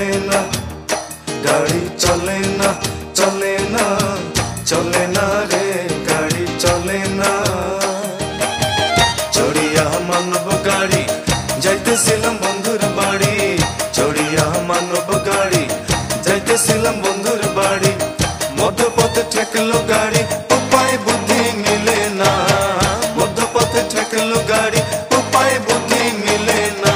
চলে না, গাড়ি চলে না, চলে না, চলে না রে, গাড়ি চলে না। চড়িয়া মানব গাড়ি যাইতেছিলাম বন্ধুর বাড়ি, চড়িয়া মানব গাড়ি যাইতেছিলাম বন্ধুর বাড়ি। মধ্যপথে ঠেকলো গাড়ি, উপায় বুদ্ধি মিলে না, মধ্যপথে ঠেকলো গাড়ি, উপায় বুদ্ধি মিলে না।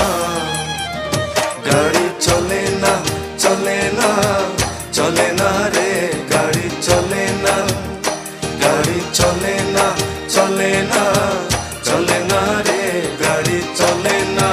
গাড়ি চলে না, চলে না, চলে না রে, গাড়ি চলে না, গাড়ি চলে না, চলে না, চলে না রে, গাড়ি চলে না।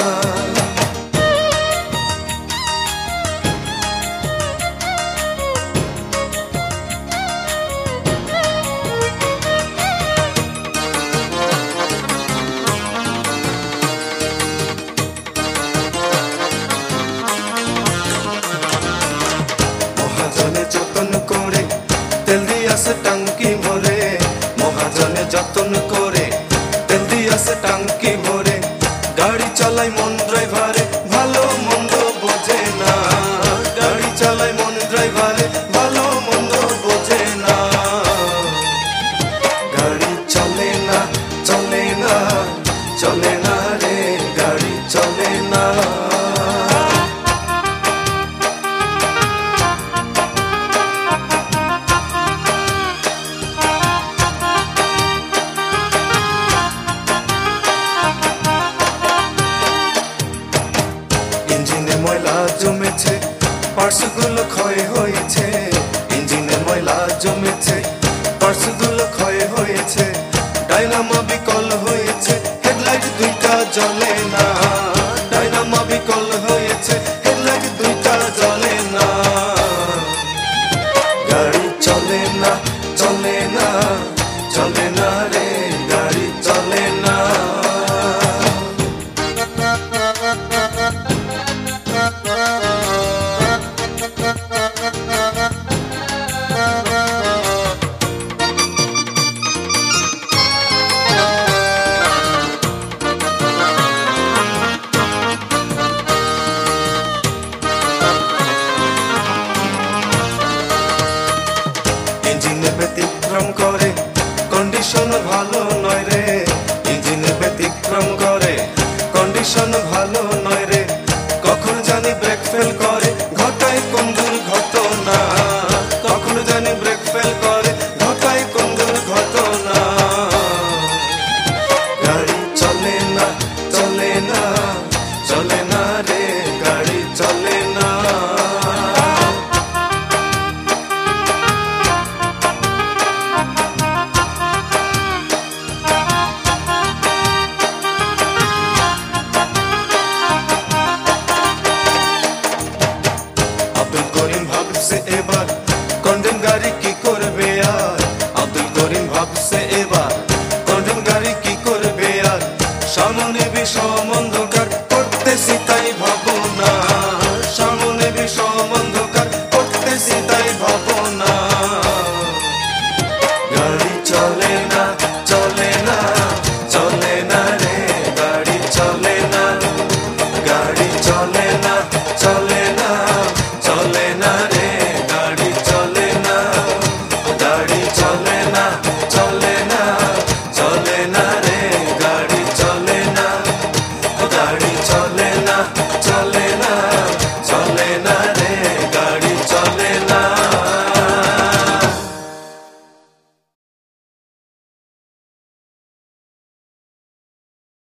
মহাজনে যতন করে তেল দিয়াছে টাঙ্কি ভরে, মহাজনে যতন করে তেল দিয়াছে টাঙ্কি ভরে। গাড়ি চালায় মন ড্রাইভারে, ভালো মন্দ বোঝে না, গাড়ি চালায় মন ড্রাইভারে, ভালো মন্দ বোঝে না। গাড়ি চলে না, চলে না, চলে না রে, গাড়ি চলে না। ইঞ্জিনে ময়লা জমেছে, পার্টসগুলো ক্ষয় হয়েছে, ইঞ্জিনে ময়লা জমেছে, পার্টসগুলো ক্ষয় হয়েছে। ডাইনামো বিকল হয়েছে, হেডলাইট দুইটা জ্বলে না, ডাইনামো বিকল হয়েছে, হেডলাইট দুইটা জ্বলে না। গাড়ি চলে না, চলে না, চলে না রে, গাড়ি চলে না। ইঞ্জিনে ব্যতিক্রম করে, কন্ডিশন ভালো নয় রে, ইঞ্জিনে ব্যতিক্রম করে, কন্ডিশন ভালো নয় রে। কখন জানি ব্রেক ফেল করে, ঘটায় কোন দুর্ঘটনা, কখন জানি ব্রেক ফেল করে, ঘটায় কোন দুর্ঘটনা। গাড়ি চলে না, চলে না, চলে না রে, গাড়ি চলে না।